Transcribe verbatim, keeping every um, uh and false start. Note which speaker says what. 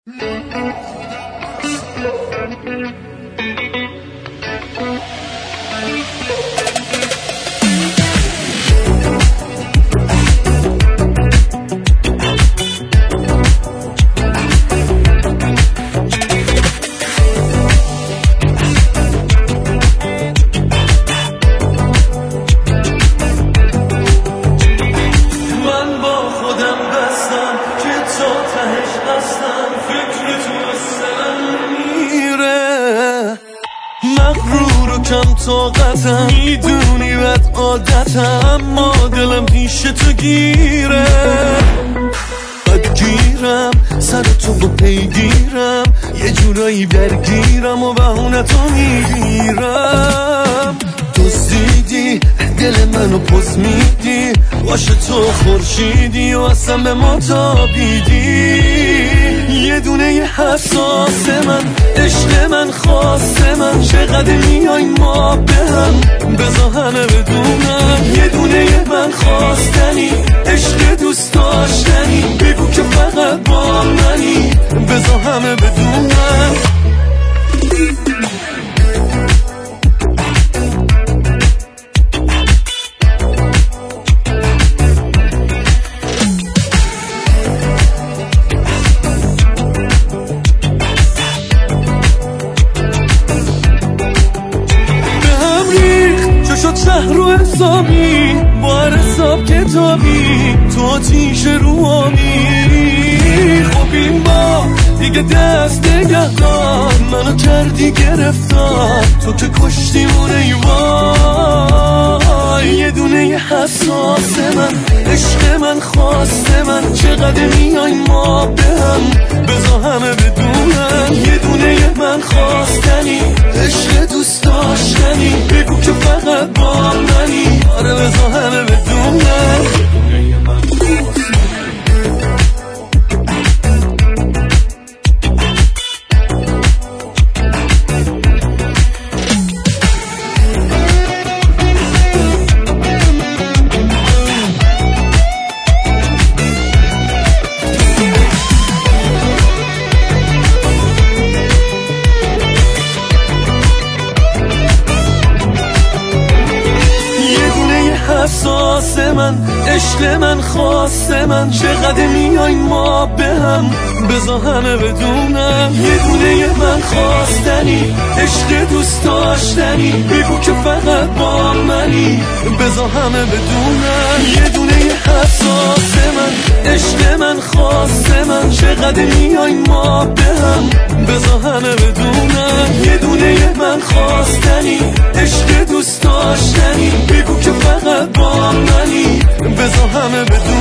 Speaker 1: مغرور و کم طاقتم، میدونی بد عادتم، اما دلم پیش تو گیره. بدگیرم سر تو با پیگیرم، یه جورایی درگیرم و بهونه تو میگیرم. دزدیدی دل منو پس میدی، باشه تو خورشیدی و اصلا به ما تابیدی. یه دونه یه حساس من، عشق من، خواست من، چقدر میای ما به هم، بذار همه بدونم. یه دونه یه من خواستنی، عشق دوست داشتنی، بگو که فقط با منی، بذار همه بدونم. شد شهر رو حسابی، با هر حساب کتابی، تو آتیش رو آبی. خب این با دیگه دست نگهدار، منو کردی گرفتار، تو که کشتیمونه ای وای. یه دونه یه حساس من، عشق من، خواست من، چقدر میای ما به هم، بذار همه بدونن. یه دونه یه من خواستنی، عشق دوست داشتنی، بگو که فقط با منی، آره بذار همه بدونن. حساس من، عشق من، خواست من، چقدر میای ما به هم، بذار همه بدونم. یه دونه یه من خواستنی، عشق دوست داشتنی، بگو که فقط با منی، بذار همه بدونم. یه دونه یه حساس من، عشق من، خواست من، چقدر میای ما به هم، بذار همه بدونم. یه دونه یه من خواستنی، عشق دوست داشتنی، بگو که فقط با منی، بذار همه بدونم.